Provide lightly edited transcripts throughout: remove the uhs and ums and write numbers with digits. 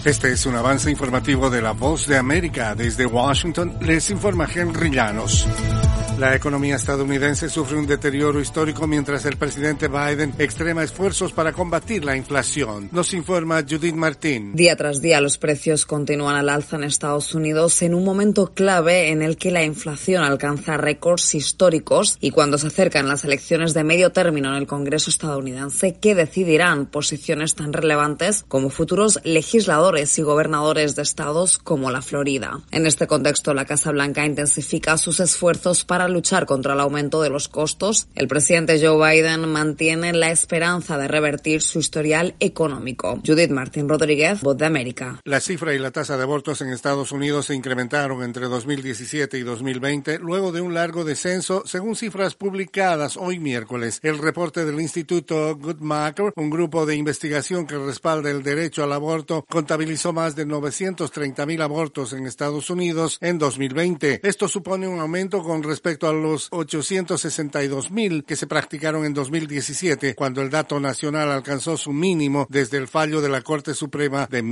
Este es un avance informativo de La Voz de América. Desde Washington les informa Henry Llanos. La economía estadounidense sufre un deterioro histórico mientras el presidente Biden extrema esfuerzos para combatir la inflación. Nos informa Judith Martín. Día tras día los precios continúan al alza en Estados Unidos en un momento clave en el que la inflación alcanza récords históricos y cuando se acercan las elecciones de medio término en el Congreso estadounidense que decidirán posiciones tan relevantes como futuros legisladores y gobernadores de estados como la Florida. En este contexto, la Casa Blanca intensifica sus esfuerzos para luchar contra el aumento de los costos. El presidente Joe Biden mantiene la esperanza de revertir su historial económico. Judith Martín Rodríguez, Voz de América. La cifra y la tasa de abortos en Estados Unidos se incrementaron entre 2017 y 2020, luego de un largo descenso, según cifras publicadas hoy miércoles. El reporte del Instituto Guttmacher, un grupo de investigación que respalda el derecho al aborto, contabilizó más de 930,000 abortos en Estados Unidos en 2020. Esto supone un aumento con respecto a los 862,000 que se practicaron en 2017, cuando el dato nacional alcanzó su mínimo desde el fallo de la Corte Suprema de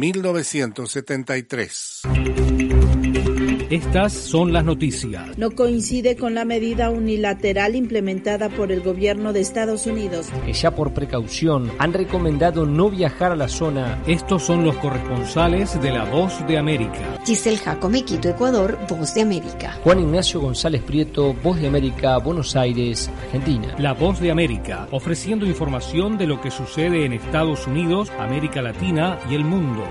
1973. Estas son las noticias. No coincide con la medida unilateral implementada por el gobierno de Estados Unidos, que ya por precaución han recomendado no viajar a la zona. Estos son los corresponsales de La Voz de América. Giselle Jacome, Quito, Ecuador, Voz de América. Juan Ignacio González Prieto, Voz de América, Buenos Aires, Argentina. La Voz de América, ofreciendo información de lo que sucede en Estados Unidos, América Latina y el mundo.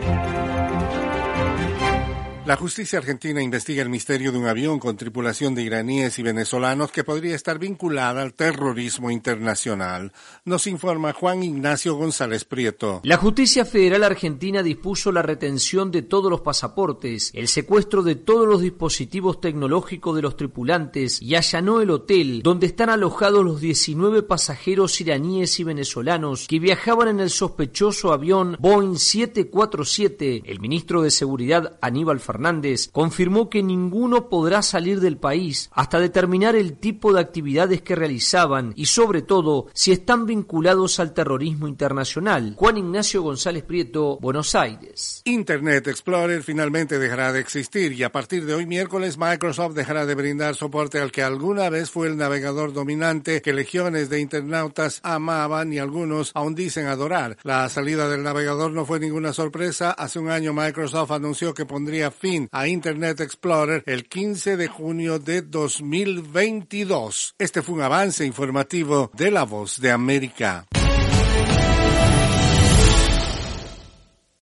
La justicia argentina investiga el misterio de un avión con tripulación de iraníes y venezolanos que podría estar vinculada al terrorismo internacional. Nos informa Juan Ignacio González Prieto. La justicia federal argentina dispuso la retención de todos los pasaportes, el secuestro de todos los dispositivos tecnológicos de los tripulantes y allanó el hotel donde están alojados los 19 pasajeros iraníes y venezolanos que viajaban en el sospechoso avión Boeing 747. El ministro de Seguridad, Aníbal Fernández, confirmó que ninguno podrá salir del país hasta determinar el tipo de actividades que realizaban y, sobre todo, si están vinculados al terrorismo internacional. Juan Ignacio González Prieto, Buenos Aires. Internet Explorer finalmente dejará de existir y a partir de hoy miércoles Microsoft dejará de brindar soporte al que alguna vez fue el navegador dominante que legiones de internautas amaban y algunos aún dicen adorar. La salida del navegador no fue ninguna sorpresa. Hace un año Microsoft anunció que pondría fin a Internet Explorer el 15 de junio de 2022. Este fue un avance informativo de La Voz de América.